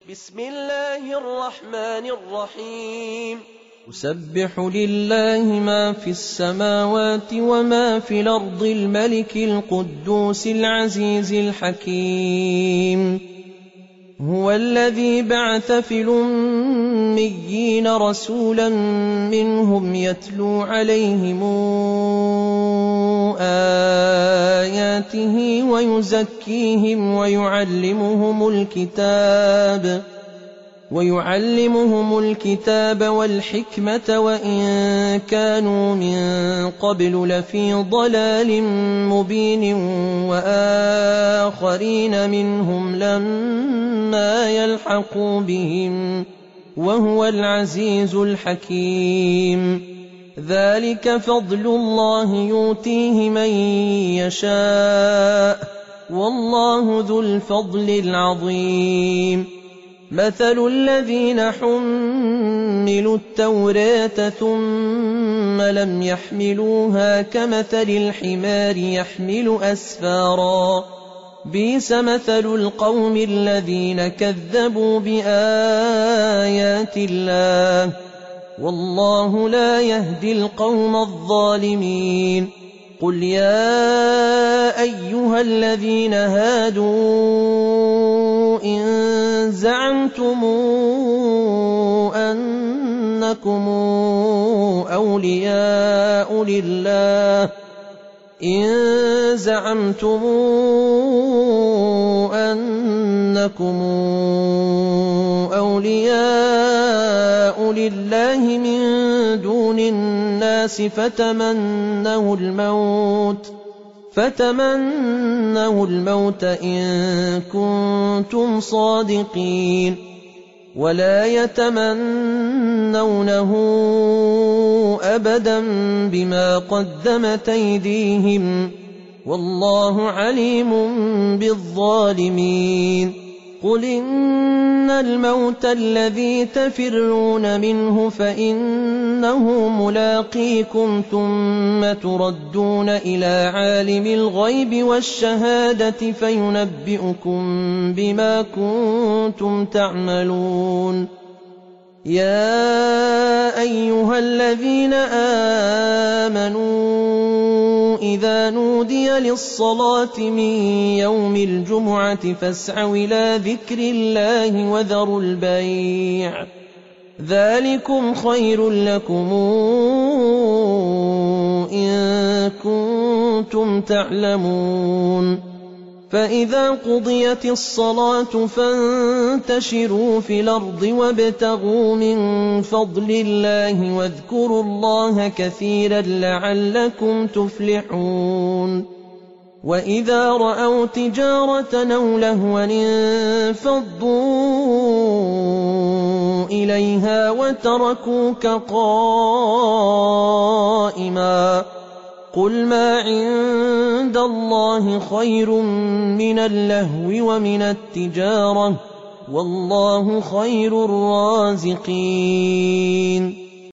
بسم الله الرحمن الرحيم يسبح لله ما في السماوات وما في الأرض الملك القدوس العزيز الحكيم هو الذي بعث في الأميين رسولا منهم يتلو عليهم آياته ويزكيهم ويعلمهم الكتاب والحكمة وإن كانوا من قبل لفي ضلال مبين وآخرين منهم لما يلحقوا بهم وهو العزيز الحكيم ذلك فضل الله يؤتيه من يشاء والله ذو الفضل العظيم مثل الذين حملوا التوراة ثم لم يحملوها كمثل الحمار يحمل أسفارا بئس مثل القوم الذين كذبوا بآيات الله والله لا يهدي القوم الظالمين قل يا أيها الذين هادوا إن زعمتم أنكم أولياء لله من دون الناس فتمنوا الموت إن كنتم صادقين ولا يتمنونه أبدا بما قدمت أيديهم والله عليم بالظالمين قل إن الموت الذي تفرون منه فإنه ملاقيكم ثم تردون إلى عالم الغيب والشهادة فينبئكم بما كنتم تعملون يا أيها الذين آمنوا إذا نودي للصلاة من يوم الجمعة فاسعوا إلى ذكر الله وذروا البيع ذلكم خير لكم إن كنتم تعلمون فإذا قضيت الصلاة فانتشروا في الأرض وابتغوا من فضل الله واذكروا الله كثيرا لعلكم تفلحون وإذا رأوا تجارة أو لهوا انفضوا إليها وتركوك قائما قل ما عند الله خير من اللهو ومن التجارة والله خير الرازقين